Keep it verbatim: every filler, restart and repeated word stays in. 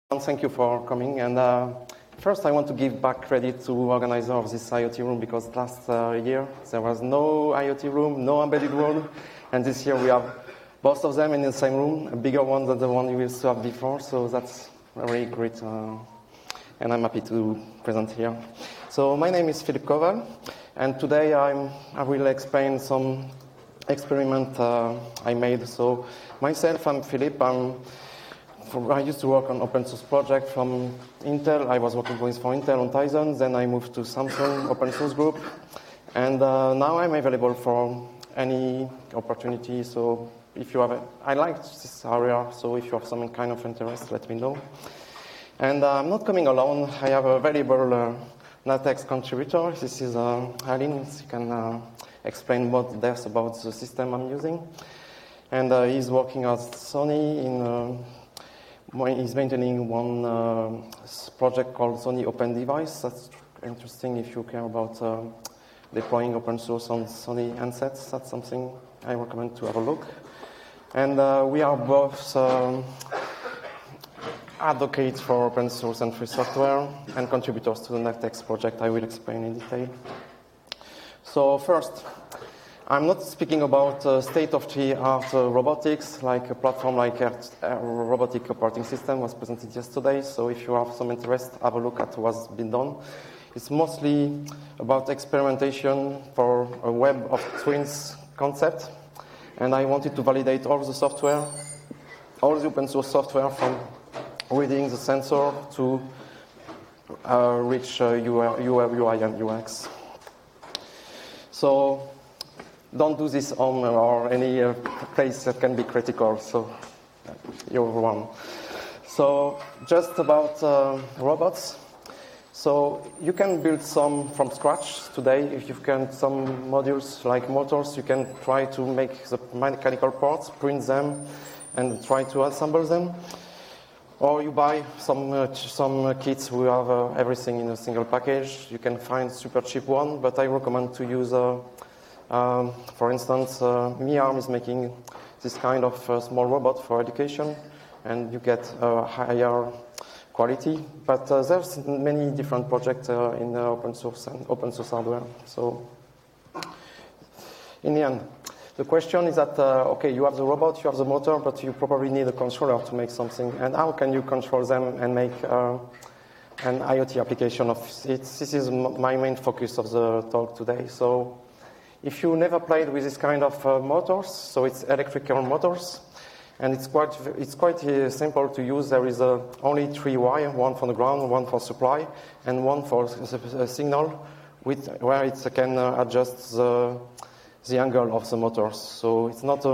Thank you for coming. And uh, first, I want to give back credit to organizer of this IoT room, because last uh, year there was no IoT room, no embedded room, and this year we have both of them in the same room, a bigger one than the one we used to have before. So that's very great, uh, and I'm happy to present here. So my name is Philip Koval, and today I'm, I will explain some experiment uh, I made. So myself, I'm Philip. I'm I used to work on open source project from Intel. I was working with for Intel on Tizen. Then I moved to Samsung open source group. And uh, now I'm available for any opportunity. So if you have, a, I like this area. So if you have some kind of interest, let me know. And uh, I'm not coming alone. I have a valuable uh, NetX contributor. This is uh, Aline. He can uh, explain more depth about the system I'm using. And uh, he's working at Sony in uh, He's maintaining one uh, project called Sony Open Device. That's interesting if you care about uh, deploying open source on Sony handsets. That's something I recommend to have a look. And uh, we are both um, advocates for open source and free software and contributors to the NetX project. I will explain in detail. So first, I'm not speaking about uh, state-of-the-art uh, robotics, like a platform like a, a robotic operating system was presented yesterday. So if you have some interest, have a look at what's been done. It's mostly about experimentation for a web of twins concept. And I wanted to validate all the software, all the open source software, from reading the sensor to uh, reach uh, U I and U X. So don't do this on or any uh, place that can be critical, so you're one. So just about uh, robots. So you can build some from scratch today. If you can some modules like motors, you can try to make the mechanical parts, print them, and try to assemble them. Or you buy some uh, some uh, kits who have uh, everything in a single package. You can find super cheap one, but I recommend to use a uh, Um, for instance, uh, MiArm is making this kind of uh, small robot for education, and you get uh, higher quality. But uh, there's many different projects uh, in uh, open source and open source hardware. So, in the end, the question is that uh, okay, you have the robot, you have the motor, but you probably need a controller to make something. And how can you control them and make uh, an IoT application of it? This is my main focus of the talk today. So, if you never played with this kind of uh, motors, so it's electrical motors, and it's quite it's quite uh, simple to use. There is uh, only three wires, one for the ground, one for supply, and one for a signal, with where it can uh, adjust the the angle of the motors. So it's not a